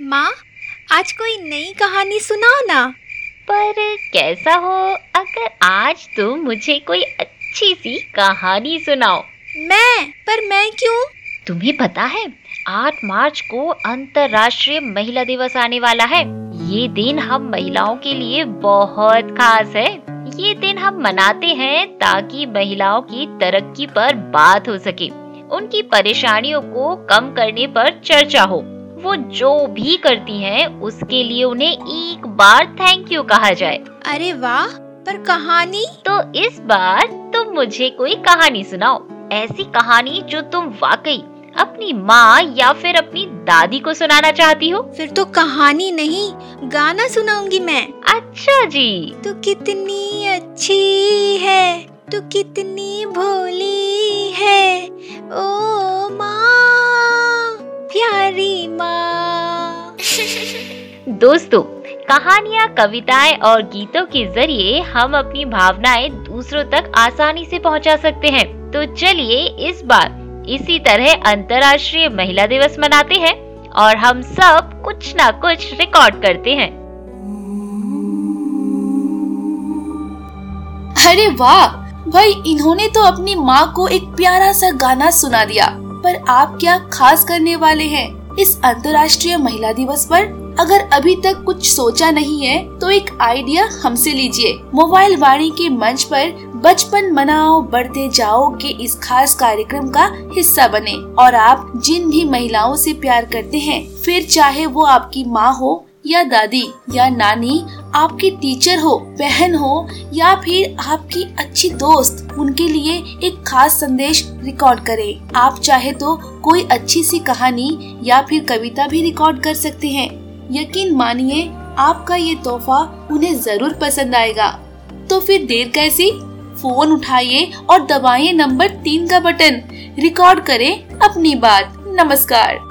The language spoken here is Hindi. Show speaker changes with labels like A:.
A: माँ, आज कोई नई कहानी सुनाओ ना।
B: पर कैसा हो अगर आज तुम मुझे कोई अच्छी सी कहानी सुनाओ।
A: मैं क्यों?
B: तुम्हें पता है 8 मार्च को अंतर्राष्ट्रीय महिला दिवस आने वाला है। ये दिन हम महिलाओं के लिए बहुत खास है। ये दिन हम मनाते हैं ताकि महिलाओं की तरक्की पर बात हो सके, उनकी परेशानियों को कम करने पर चर्चा हो। वो जो भी करती हैं उसके लिए उन्हें एक बार थैंक यू कहा जाए।
A: अरे वाह, पर कहानी?
B: तो इस बार तुम मुझे कोई कहानी सुनाओ, ऐसी कहानी जो तुम वाकई अपनी माँ या फिर अपनी दादी को सुनाना चाहती हो।
A: फिर तो कहानी नहीं, गाना सुनाऊंगी मैं।
B: अच्छा जी।
A: तू कितनी अच्छी है, तू कितनी भोली है, ओ माँ, प्यारी माँ।
B: दोस्तों, कहानियाँ, कविताएं और गीतों के जरिए हम अपनी भावनाएं दूसरों तक आसानी से पहुंचा सकते हैं। तो चलिए इस बार इसी तरह अंतर्राष्ट्रीय महिला दिवस मनाते हैं और हम सब कुछ ना कुछ रिकॉर्ड करते हैं।
C: अरे वाह भाई, इन्होंने तो अपनी माँ को एक प्यारा सा गाना सुना दिया। पर आप क्या खास करने वाले हैं इस अंतर्राष्ट्रीय महिला दिवस पर? अगर अभी तक कुछ सोचा नहीं है तो एक आइडिया हमसे लीजिए। मोबाइल वाणी के मंच पर बचपन मनाओ बढ़ते जाओ के इस खास कार्यक्रम का हिस्सा बने और आप जिन भी महिलाओं से प्यार करते हैं, फिर चाहे वो आपकी माँ हो या दादी या नानी, आपकी टीचर हो, बहन हो या फिर आपकी अच्छी दोस्त, उनके लिए एक खास संदेश रिकॉर्ड करें। आप चाहे तो कोई अच्छी सी कहानी या फिर कविता भी रिकॉर्ड कर सकते हैं। यकीन मानिए आपका ये तोहफा उन्हें जरूर पसंद आएगा। तो फिर देर कैसी, फोन उठाइए और दबाइए नंबर 3 का बटन। रिकॉर्ड करें अपनी बात। नमस्कार।